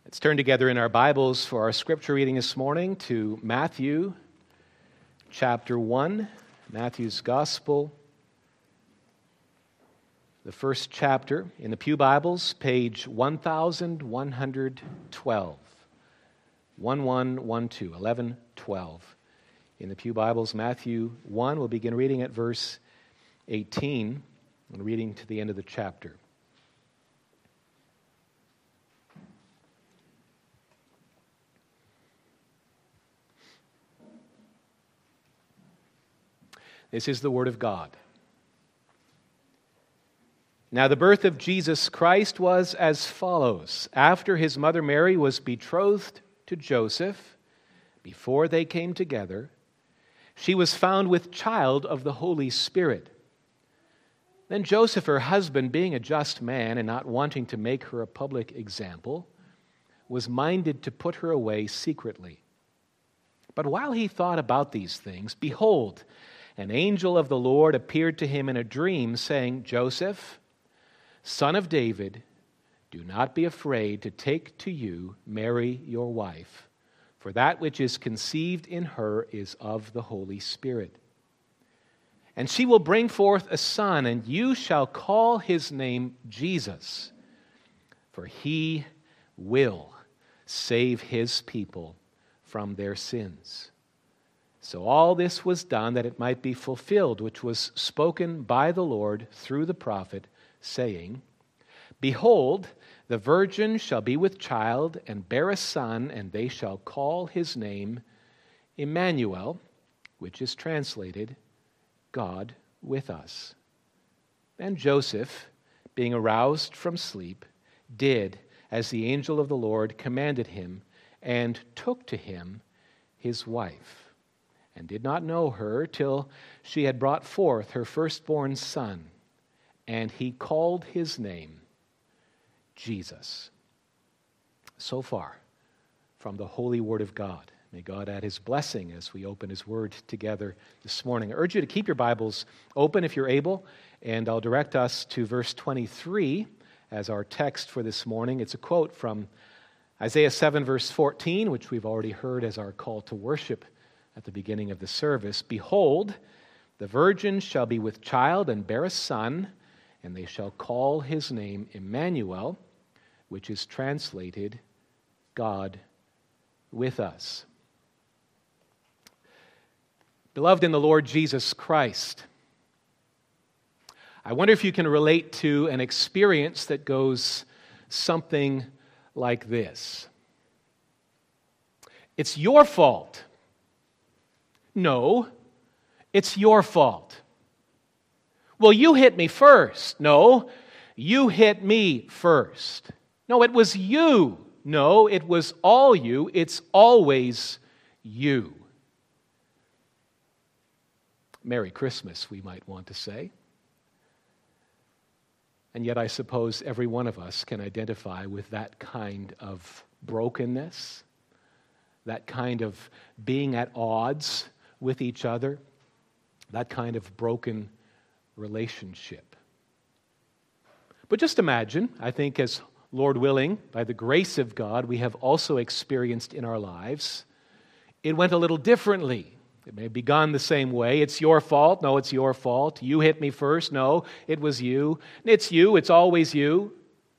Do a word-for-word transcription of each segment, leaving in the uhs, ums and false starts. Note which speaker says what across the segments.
Speaker 1: Let's turn together in our Bibles for our scripture reading this morning to Matthew chapter one, Matthew's Gospel, the first chapter in the Pew Bibles, page one thousand one hundred twelve, one one one two, eleven twelve. In the Pew Bibles, Matthew one, we'll begin reading at verse eighteen and reading to the end of the chapter. This is the Word of God. Now the birth of Jesus Christ was as follows. After his mother Mary was betrothed to Joseph, before they came together, she was found with child of the Holy Spirit. Then Joseph, her husband, being a just man and not wanting to make her a public example, was minded to put her away secretly. But while he thought about these things, behold, an angel of the Lord appeared to him in a dream, saying, Joseph, son of David, do not be afraid to take to you Mary your wife, for that which is conceived in her is of the Holy Spirit. And she will bring forth a son, and you shall call his name Jesus, for he will save his people from their sins. So all this was done that it might be fulfilled, which was spoken by the Lord through the prophet, saying, Behold, the virgin shall be with child and bear a son, and they shall call his name Emmanuel, which is translated, God with us. And Joseph, being aroused from sleep, did as the angel of the Lord commanded him, and took to him his wife, and did not know her till she had brought forth her firstborn son, and he called his name Jesus. So far from the holy word of God. May God add his blessing as we open his word together this morning. I urge you to keep your Bibles open if you're able, and I'll direct us to verse twenty-three as our text for this morning. It's a quote from Isaiah seven, verse fourteen, which we've already heard as our call to worship at the beginning of the service. Behold, the virgin shall be with child and bear a son, and they shall call his name Emmanuel, which is translated, God with us. Beloved in the Lord Jesus Christ, I wonder if you can relate to an experience that goes something like this. It's your fault. No, it's your fault. Well, you hit me first. No, you hit me first. No, it was you. No, it was all you. It's always you. Merry Christmas, we might want to say. And yet I suppose every one of us can identify with that kind of brokenness, that kind of being at odds with each other, that kind of broken relationship. But just imagine, I think as Lord willing, by the grace of God, we have also experienced in our lives, it went a little differently. It may have begun the same way. It's your fault. No, it's your fault. You hit me first. No, it was you. It's you. It's always you.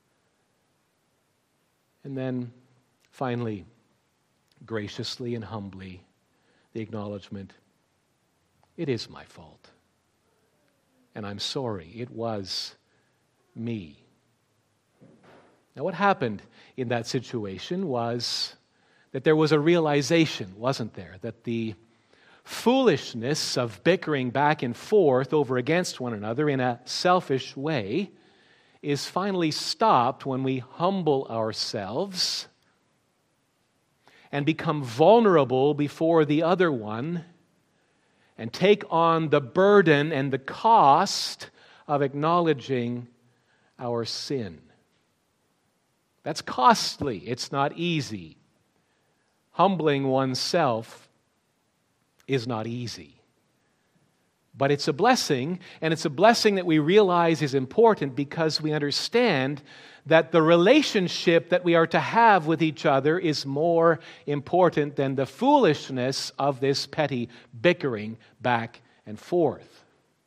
Speaker 1: And then finally, graciously and humbly, the acknowledgement, it is my fault. And I'm sorry, it was me. Now what happened in that situation was that there was a realization, wasn't there, that the foolishness of bickering back and forth over against one another in a selfish way is finally stopped when we humble ourselves and become vulnerable before the other one and take on the burden and the cost of acknowledging our sin. That's costly. It's not easy. Humbling oneself is not easy. But it's a blessing, and it's a blessing that we realize is important because we understand that the relationship that we are to have with each other is more important than the foolishness of this petty bickering back and forth.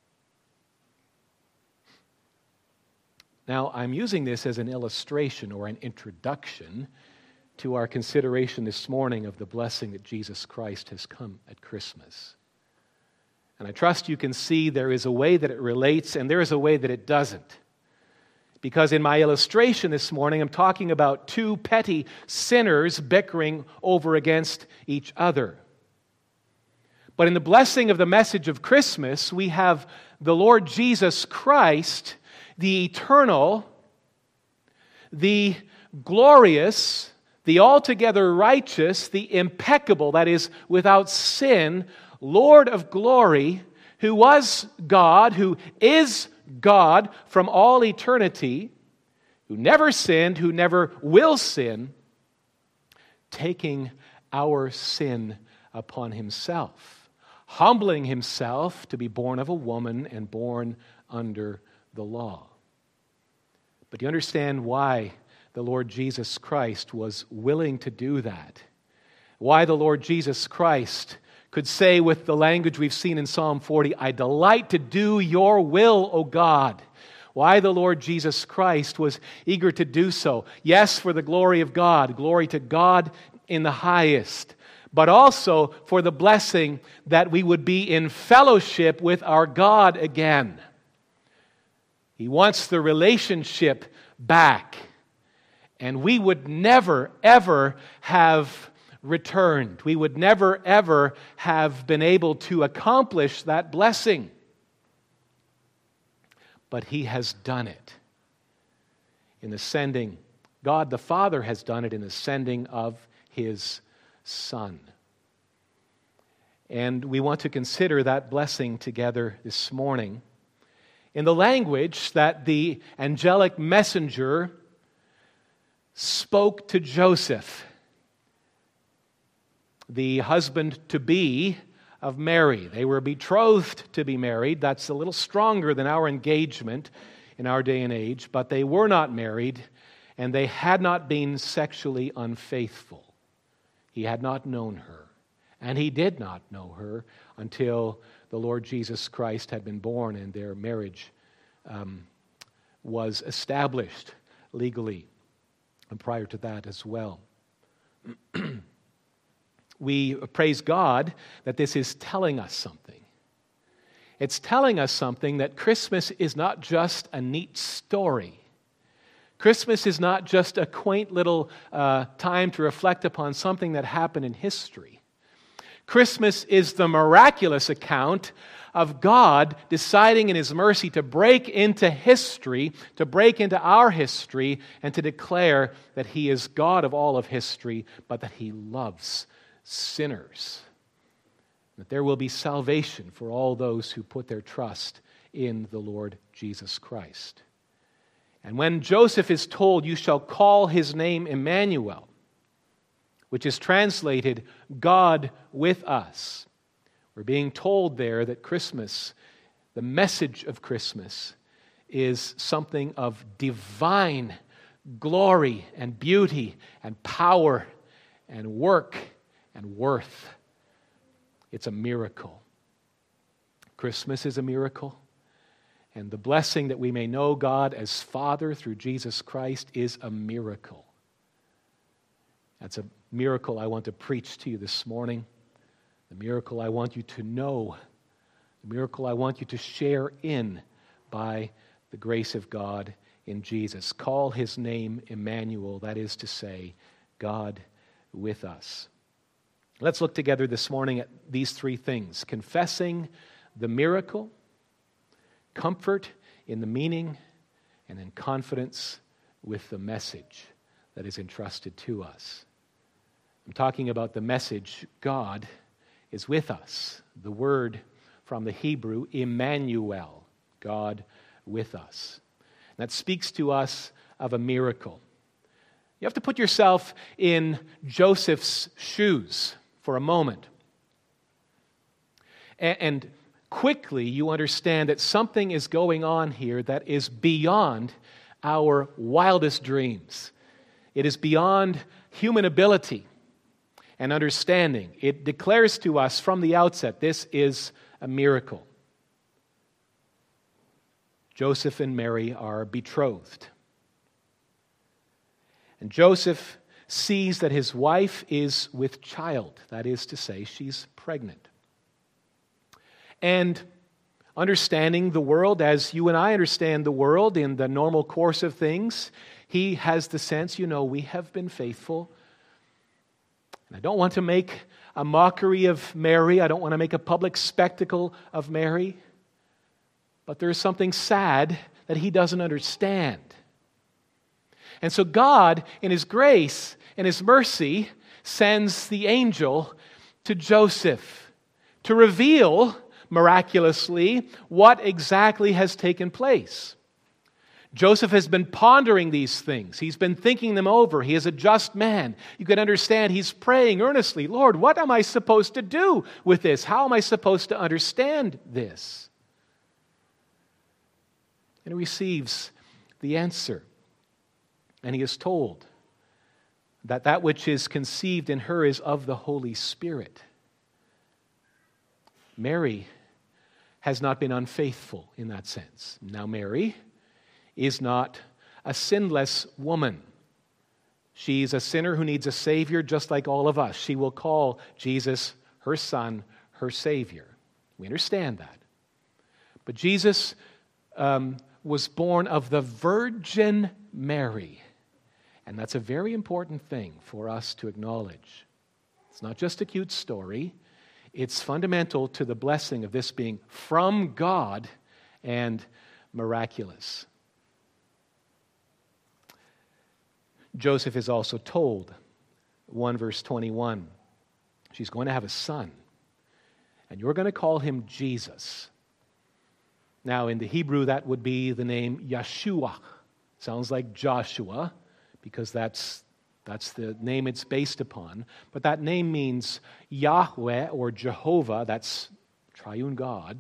Speaker 1: Now, I'm using this as an illustration or an introduction to our consideration this morning of the blessing that Jesus Christ has come at Christmas. And I trust you can see there is a way that it relates and there is a way that it doesn't. Because in my illustration this morning, I'm talking about two petty sinners bickering over against each other. But in the blessing of the message of Christmas, we have the Lord Jesus Christ, the eternal, the glorious, the altogether righteous, the impeccable, that is, without sin, Lord of glory, who was God, who is God from all eternity, who never sinned, who never will sin, taking our sin upon himself, humbling himself to be born of a woman and born under the law. But do you understand why the Lord Jesus Christ was willing to do that? Why the Lord Jesus Christ could say with the language we've seen in Psalm forty, I delight to do your will, O God. Why the Lord Jesus Christ was eager to do so. Yes, for the glory of God, glory to God in the highest, but also for the blessing that we would be in fellowship with our God again. He wants the relationship back, and we would never, ever have returned. We would never, ever have been able to accomplish that blessing. But He has done it in the sending. God the Father has done it in the sending of His Son. And we want to consider that blessing together this morning in the language that the angelic messenger spoke to Joseph, the husband-to-be of Mary. They were betrothed to be married. That's a little stronger than our engagement in our day and age, but they were not married, and they had not been sexually unfaithful. He had not known her, and he did not know her until the Lord Jesus Christ had been born and their marriage um, was established legally, and prior to that as well. We praise God that this is telling us something. It's telling us something that Christmas is not just a neat story. Christmas is not just a quaint little uh, time to reflect upon something that happened in history. Christmas is the miraculous account of God deciding in His mercy to break into history, to break into our history, and to declare that He is God of all of history, but that He loves sinners. That there will be salvation for all those who put their trust in the Lord Jesus Christ. And when Joseph is told, you shall call his name Emmanuel, which is translated God with us, we're being told there that Christmas, the message of Christmas, is something of divine glory and beauty and power and work and worth. It's a miracle. Christmas is a miracle. And the blessing that we may know God as Father through Jesus Christ is a miracle. That's a miracle I want to preach to you this morning. The miracle I want you to know. The miracle I want you to share in by the grace of God in Jesus. Call His name Emmanuel, that is to say, God with us. Let's look together this morning at these three things: confessing the miracle, comfort in the meaning, and then confidence with the message that is entrusted to us. I'm talking about the message, God is with us. The word from the Hebrew, Emmanuel, God with us. That speaks to us of a miracle. You have to put yourself in Joseph's shoes for a moment. And quickly you understand that something is going on here that is beyond our wildest dreams. It is beyond human ability and understanding. It declares to us from the outset, this is a miracle. Joseph and Mary are betrothed. And Joseph sees that his wife is with child. That is to say, she's pregnant. And understanding the world as you and I understand the world in the normal course of things, he has the sense, you know, we have been faithful. And I don't want to make a mockery of Mary. I don't want to make a public spectacle of Mary. But there is something sad that he doesn't understand. And so God, in His grace and His mercy, sends the angel to Joseph to reveal miraculously what exactly has taken place. Joseph has been pondering these things. He's been thinking them over. He is a just man. You can understand he's praying earnestly, Lord, what am I supposed to do with this? How am I supposed to understand this? And he receives the answer. And he is told that that which is conceived in her is of the Holy Spirit. Mary has not been unfaithful in that sense. Now, Mary is not a sinless woman. She's a sinner who needs a Savior just like all of us. She will call Jesus her Son, her Savior. We understand that. But Jesus um, was born of the Virgin Mary. And that's a very important thing for us to acknowledge. It's not just a cute story. It's fundamental to the blessing of this being from God and miraculous. Joseph is also told, one verse twenty-one, she's going to have a son, and you're going to call him Jesus. Now, in the Hebrew, that would be the name Yeshua. Sounds like Joshua, because that's, that's the name it's based upon. But that name means Yahweh or Jehovah, that's triune God,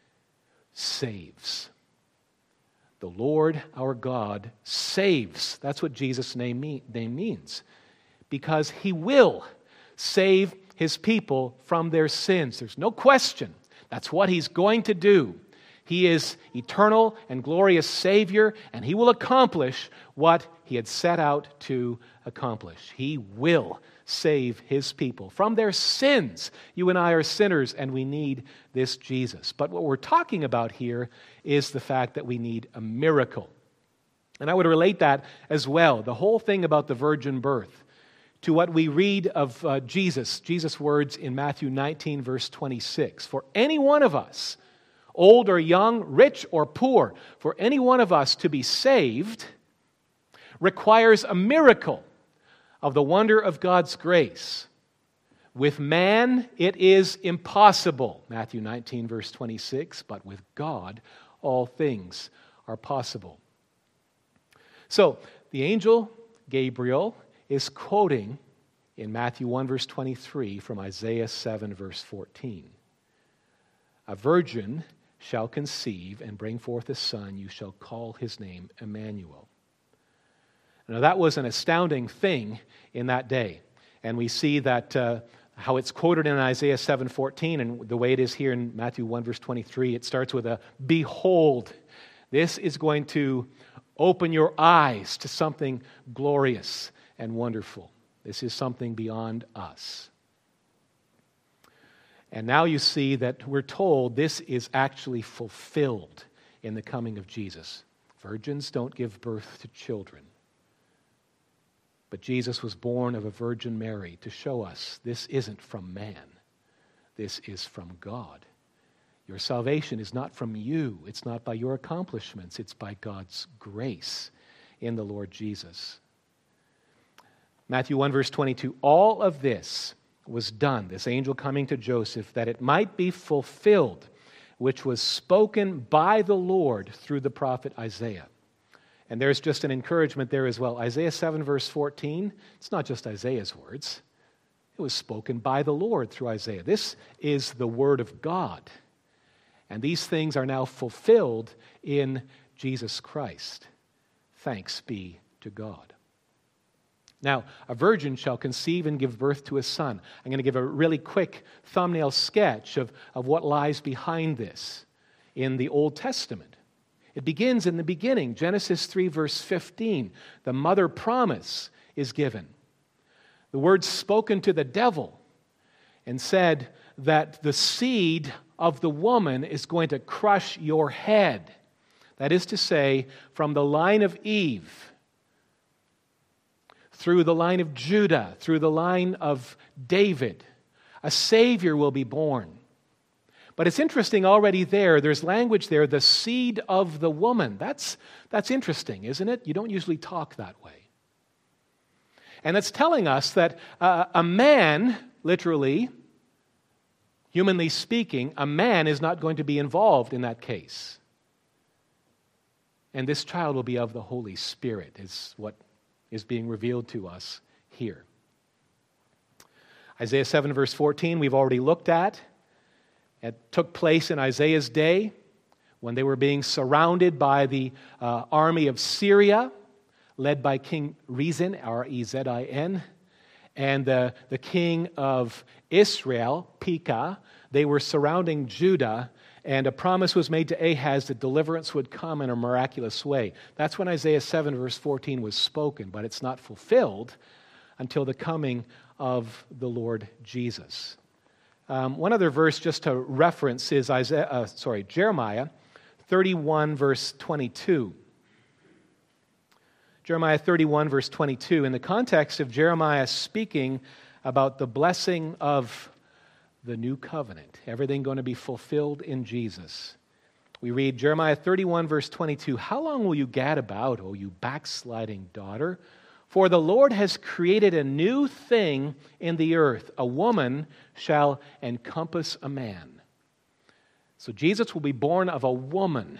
Speaker 1: saves. The Lord our God saves. That's what Jesus' name, mean, name means. Because He will save His people from their sins. There's no question. That's what He's going to do. He is eternal and glorious Savior, and He will accomplish what He had set out to accomplish. He will save His people from their sins. You and I are sinners, and we need this Jesus. But what we're talking about here is the fact that we need a miracle. And I would relate that as well, the whole thing about the virgin birth, to what we read of uh, Jesus, Jesus' words in Matthew nineteen, verse twenty-six. For any one of us, old or young, rich or poor, for any one of us to be saved requires a miracle of the wonder of God's grace. With man, it is impossible, Matthew nineteen, verse twenty-six, but with God, all things are possible. So, the angel Gabriel is quoting in Matthew one, verse twenty-three from Isaiah seven, verse fourteen. A virgin shall conceive and bring forth a son, you shall call his name Emmanuel. Now that was an astounding thing in that day. And we see that uh, how it's quoted in Isaiah seven fourteen, and the way it is here in Matthew one, verse twenty-three, it starts with a, behold, this is going to open your eyes to something glorious and wonderful. This is something beyond us. And now you see that we're told this is actually fulfilled in the coming of Jesus. Virgins don't give birth to children. But Jesus was born of a Virgin Mary to show us this isn't from man. This is from God. Your salvation is not from you. It's not by your accomplishments. It's by God's grace in the Lord Jesus. Matthew one, verse twenty-two, all of this was done, this angel coming to Joseph, that it might be fulfilled, which was spoken by the Lord through the prophet Isaiah. And there's just an encouragement there as well. Isaiah seven, verse fourteen, it's not just Isaiah's words. It was spoken by the Lord through Isaiah. This is the word of God. And these things are now fulfilled in Jesus Christ. Thanks be to God. Now, a virgin shall conceive and give birth to a son. I'm going to give a really quick thumbnail sketch of, of what lies behind this in the Old Testament. It begins in the beginning, Genesis three, verse fifteen. The mother promise is given. The word spoken to the devil and said that the seed of the woman is going to crush your head. That is to say, from the line of Eve, through the line of Judah, through the line of David, a Savior will be born. But it's interesting already there, there's language there, the seed of the woman. That's, that's interesting, isn't it? You don't usually talk that way. And it's telling us that uh, a man, literally, humanly speaking, a man is not going to be involved in that case. And this child will be of the Holy Spirit, is what is being revealed to us here. Isaiah seven, verse fourteen, we've already looked at. It took place in Isaiah's day when they were being surrounded by the uh, army of Syria, led by King Rezin, R E Z I N, and the, the king of Israel, Pekah. They were surrounding Judah, and a promise was made to Ahaz that deliverance would come in a miraculous way. That's when Isaiah seven, verse fourteen was spoken, but it's not fulfilled until the coming of the Lord Jesus. Um, one other verse just to reference is Isaiah, uh, sorry, Jeremiah thirty-one, verse twenty-two. Jeremiah thirty-one, verse twenty-two. In the context of Jeremiah speaking about the blessing of the new covenant, everything going to be fulfilled in Jesus. We read Jeremiah thirty-one, verse twenty-two, "How long will you gad about, O you backsliding daughter? For the Lord has created a new thing in the earth. A woman shall encompass a man." So Jesus will be born of a woman.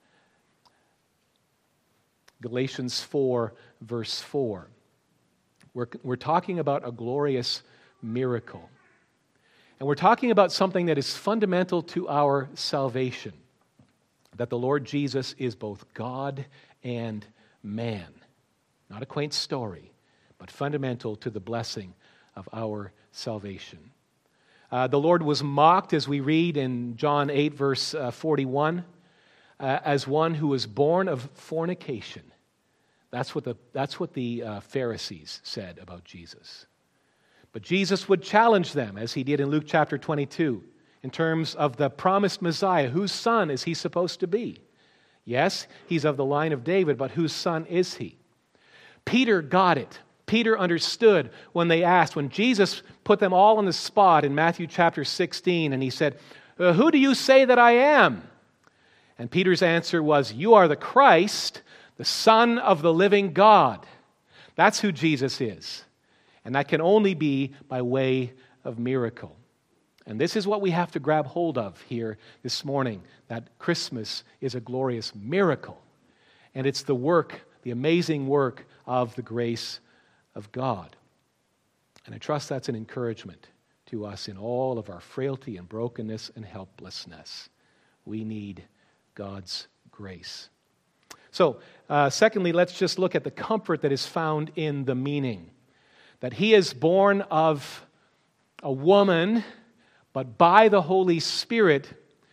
Speaker 1: Galatians four, verse four. We're, we're talking about a glorious miracle. And we're talking about something that is fundamental to our salvation, that the Lord Jesus is both God and man. Not a quaint story, but fundamental to the blessing of our salvation. Uh, the Lord was mocked, as we read in John eight, verse uh, forty-one, uh, as one who was born of fornication. That's what the, that's what the uh, Pharisees said about Jesus. But Jesus would challenge them, as he did in Luke chapter twenty-two, in terms of the promised Messiah. Whose son is he supposed to be? Yes, he's of the line of David, but whose son is he? Peter got it. Peter understood when they asked, when Jesus put them all on the spot in Matthew chapter sixteen, and he said, "Who do you say that I am?" And Peter's answer was, "You are the Christ, the Son of the living God." That's who Jesus is. And that can only be by way of miracle. And this is what we have to grab hold of here this morning, that Christmas is a glorious miracle. And it's the work, the amazing work of the grace of God. And I trust that's an encouragement to us in all of our frailty and brokenness and helplessness. We need God's grace. So, uh, secondly, let's just look at the comfort that is found in the meaning. That he is born of a woman, but by the Holy Spirit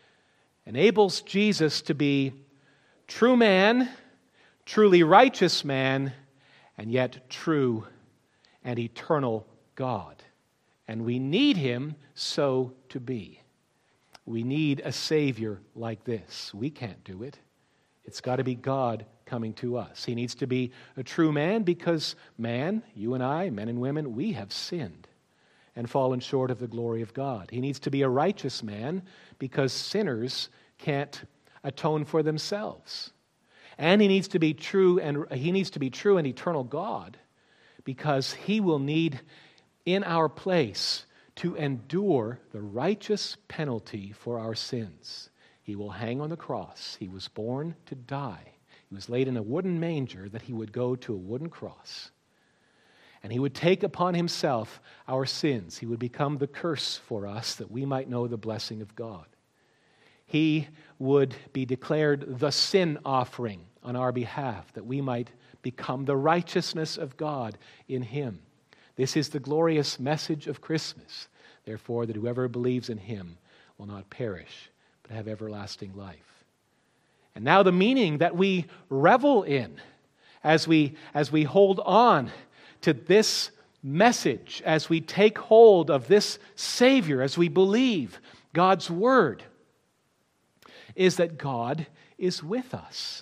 Speaker 1: enables Jesus to be true man, truly righteous man, and yet true and eternal God. And we need him so to be. We need a Savior like this. We can't do it. It's got to be God coming to us. He needs to be a true man because man, you and I, men and women, we have sinned and fallen short of the glory of God. He needs to be a righteous man because sinners can't atone for themselves. And he needs to be true and he needs to be true and eternal God because he will need in our place to endure the righteous penalty for our sins. He will hang on the cross. He was born to die. He was laid in a wooden manger that he would go to a wooden cross. And he would take upon himself our sins. He would become the curse for us that we might know the blessing of God. He would be declared the sin offering on our behalf, that we might become the righteousness of God in him. This is the glorious message of Christmas, therefore, that whoever believes in him will not perish, but have everlasting life. And now the meaning that we revel in as we, as we hold on to this message, as we take hold of this Savior, as we believe God's Word, is that God is with us.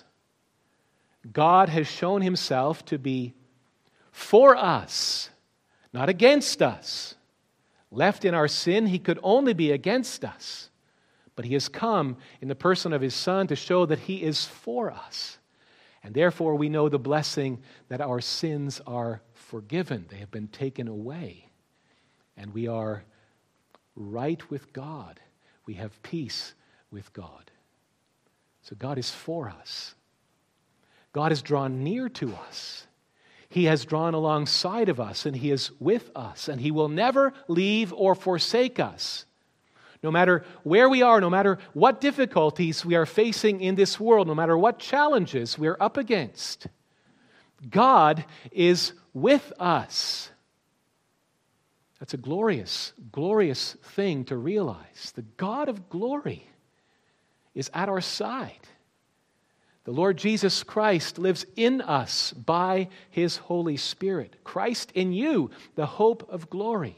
Speaker 1: God has shown himself to be for us, not against us. Left in our sin, he could only be against us. But he has come in the person of his Son to show that he is for us. And therefore we know the blessing that our sins are forgiven. They have been taken away. And we are right with God. We have peace with God. So God is for us. God has drawn near to us. He has drawn alongside of us, and he is with us, and he will never leave or forsake us. No matter where we are, no matter what difficulties we are facing in this world, no matter what challenges we are up against, God is with us. That's a glorious, glorious thing to realize. The God of glory is at our side. The Lord Jesus Christ lives in us by his Holy Spirit. Christ in you, the hope of glory.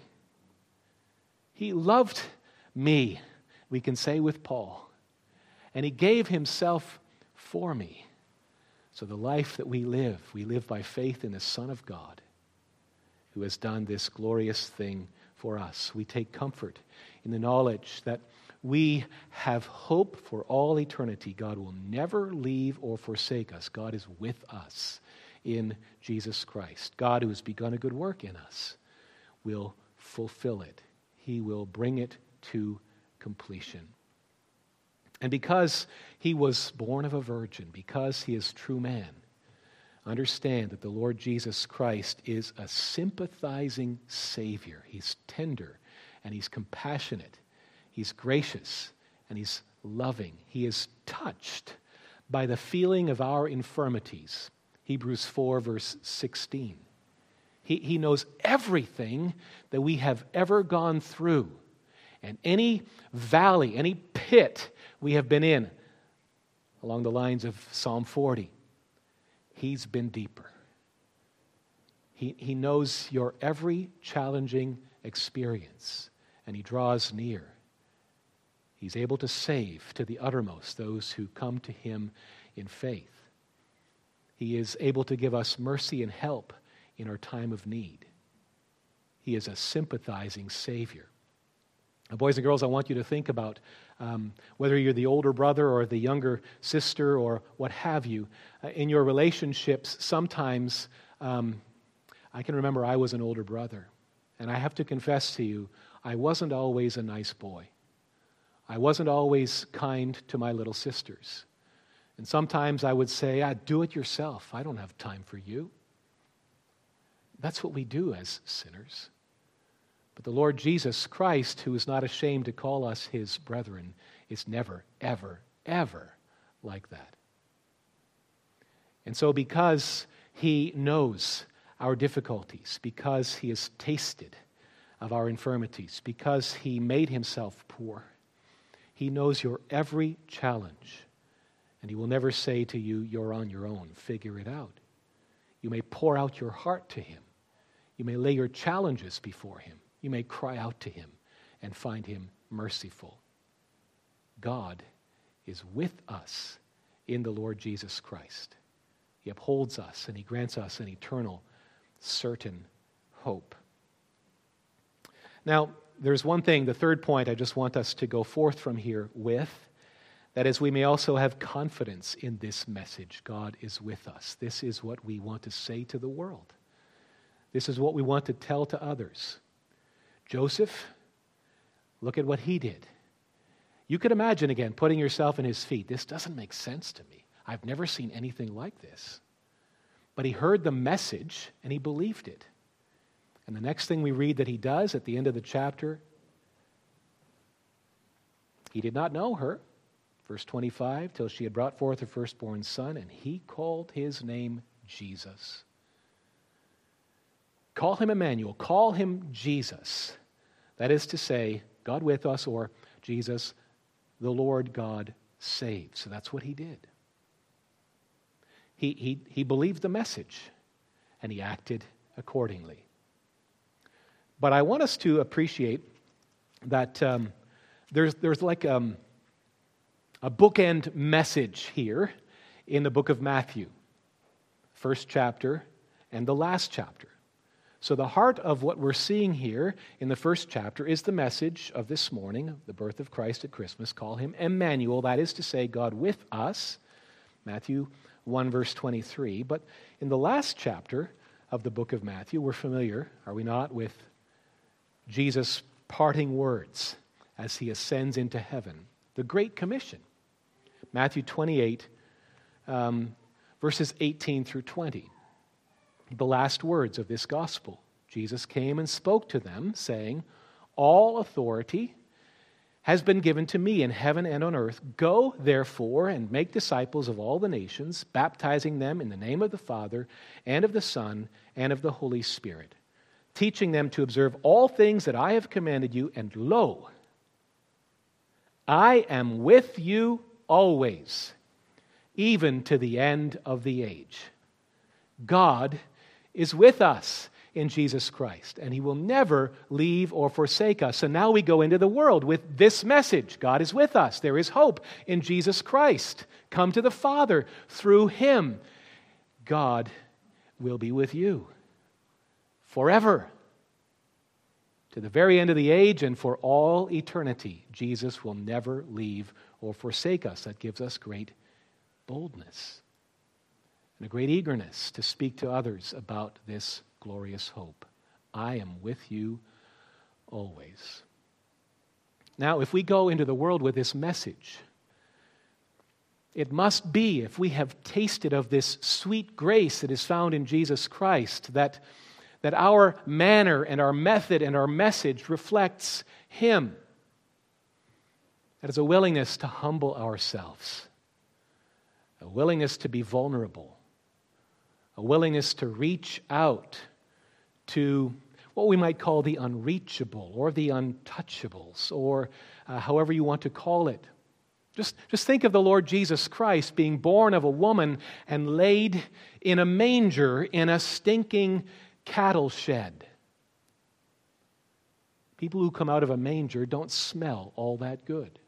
Speaker 1: He loved me, we can say with Paul, and he gave himself for me. So the life that we live, we live by faith in the Son of God, who has done this glorious thing for us. We take comfort in the knowledge that we have hope for all eternity. God will never leave or forsake us. God is with us in Jesus Christ. God, who has begun a good work in us, will fulfill it. He will bring it to completion. And because he was born of a virgin, because he is true man, understand that the Lord Jesus Christ is a sympathizing Savior. He's tender and he's compassionate. He's gracious and he's loving. He is touched by the feeling of our infirmities. Hebrews four, verse sixteen. He, he knows everything that we have ever gone through. And any valley, any pit we have been in, along the lines of Psalm forty, he's been deeper. He, he knows your every challenging experience, and he draws near. He's able to save to the uttermost those who come to him in faith. He is able to give us mercy and help in our time of need. He is a sympathizing Savior. Now, boys and girls, I want you to think about um, whether you're the older brother or the younger sister or what have you. Uh, in your relationships, sometimes um, I can remember I was an older brother. And I have to confess to you, I wasn't always a nice boy. I wasn't always kind to my little sisters. And sometimes I would say, ah, do it yourself. I don't have time for you. That's what we do as sinners. But the Lord Jesus Christ, who is not ashamed to call us his brethren, is never, ever, ever like that. And so because he knows our difficulties, because he has tasted of our infirmities, because he made himself poor, he knows your every challenge, and he will never say to you, you're on your own, figure it out. You may pour out your heart to him. You may lay your challenges before him. You may cry out to him and find him merciful. God is with us in the Lord Jesus Christ. He upholds us and he grants us an eternal, certain hope. Now, there's one thing, the third point I just want us to go forth from here with, that is, we may also have confidence in this message. God is with us. This is what we want to say to the world. This is what we want to tell to others. Joseph, look at what he did. You could imagine, again, putting yourself in his feet. This doesn't make sense to me. I've never seen anything like this. But he heard the message and he believed it. And the next thing we read that he does at the end of the chapter, he did not know her. Verse twenty-five, till she had brought forth her firstborn son, and he called his name Jesus. Call him Emmanuel. Call him Jesus. That is to say, God with us, or Jesus, the Lord God saves. So that's what he did. He, he, he believed the message, and he acted accordingly. But I want us to appreciate that um, there's, there's like um, a bookend message here in the book of Matthew, first chapter and the last chapter. So the heart of what we're seeing here in the first chapter is the message of this morning, the birth of Christ at Christmas. Call him Emmanuel, that is to say, God with us, Matthew one, verse twenty-three. But in the last chapter of the book of Matthew, we're familiar, are we not, with Jesus' parting words as he ascends into heaven, the Great Commission. Matthew twenty-eight, um, verses eighteen through twenty. The last words of this gospel. Jesus came and spoke to them, saying, all authority has been given to me in heaven and on earth. Go, therefore, and make disciples of all the nations, baptizing them in the name of the Father, and of the Son, and of the Holy Spirit, teaching them to observe all things that I have commanded you, and lo, I am with you always, even to the end of the age. God is with us in Jesus Christ, and he will never leave or forsake us. So now we go into the world with this message. God is with us. There is hope in Jesus Christ. Come to the Father through him. God will be with you forever, to the very end of the age and for all eternity. Jesus will never leave or forsake us. That gives us great boldness and a great eagerness to speak to others about this glorious hope. I am with you always. Now, if we go into the world with this message, it must be, if we have tasted of this sweet grace that is found in Jesus Christ, that, that our manner and our method and our message reflects him. That is a willingness to humble ourselves, a willingness to be vulnerable, a willingness to reach out to what we might call the unreachable or the untouchables, or uh, however you want to call it. Just, just think of the Lord Jesus Christ being born of a woman and laid in a manger in a stinking cattle shed. People who come out of a manger don't smell all that good.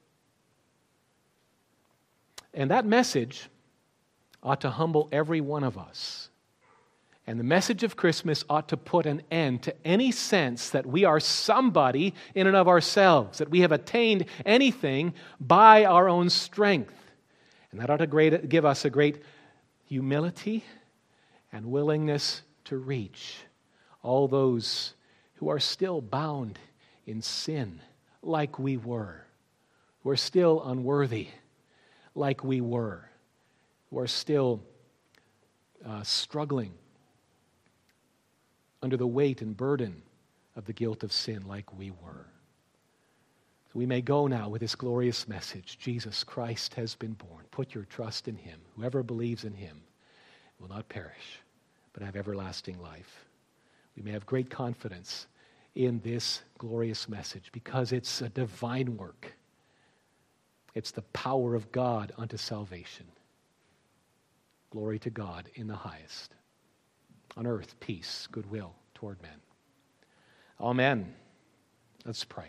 Speaker 1: And that message ought to humble every one of us. And the message of Christmas ought to put an end to any sense that we are somebody in and of ourselves, that we have attained anything by our own strength. And that ought to great, give us a great humility and willingness to reach all those who are still bound in sin like we were, who are still unworthy like we were, who are still uh, struggling under the weight and burden of the guilt of sin like we were. So we may go now with this glorious message. Jesus Christ has been born. Put your trust in him. Whoever believes in him will not perish, but have everlasting life. We may have great confidence in this glorious message because it's a divine work. It's the power of God unto salvation. Glory to God in the highest. On earth, peace, goodwill toward men. Amen. Let's pray.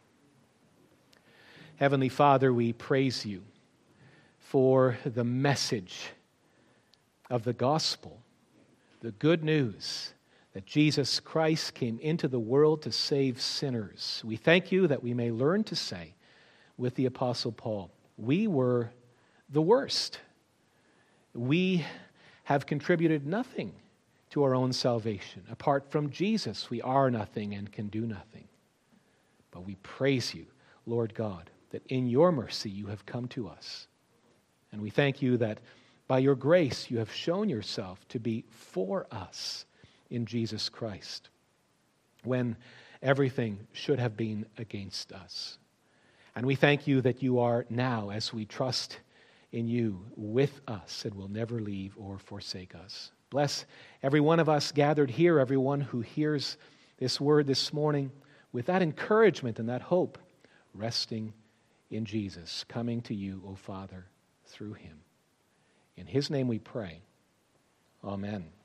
Speaker 1: Heavenly Father, we praise you for the message of the gospel, the good news that Jesus Christ came into the world to save sinners. We thank you that we may learn to say with the Apostle Paul, we were the worst. We have contributed nothing to our own salvation. Apart from Jesus, we are nothing and can do nothing. But we praise you, Lord God, that in your mercy you have come to us. And we thank you that by your grace you have shown yourself to be for us in Jesus Christ, when everything should have been against us. And we thank you that you are now, as we trust in you, with us and will never leave or forsake us. Bless every one of us gathered here, everyone who hears this word this morning with that encouragement and that hope, resting in Jesus, coming to you, O Father, through him. In his name we pray. Amen.